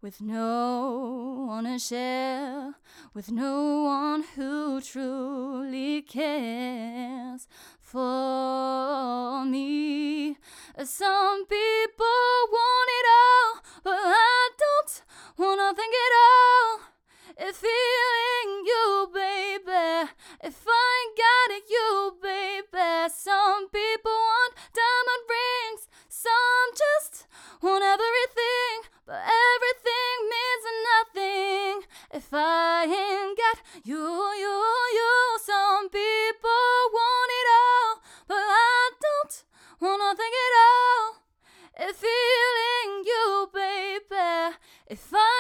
with no one to share, with no one who truly cares for me. Some people want it all, but I don't want nothing at all. If feeling you, baby, if I ain't got it, you, baby. Some people want diamond rings, some just want everything, but everything means nothing if I ain't got you. Some people want it all, but I don't want nothing at all. If feeling you, baby, if I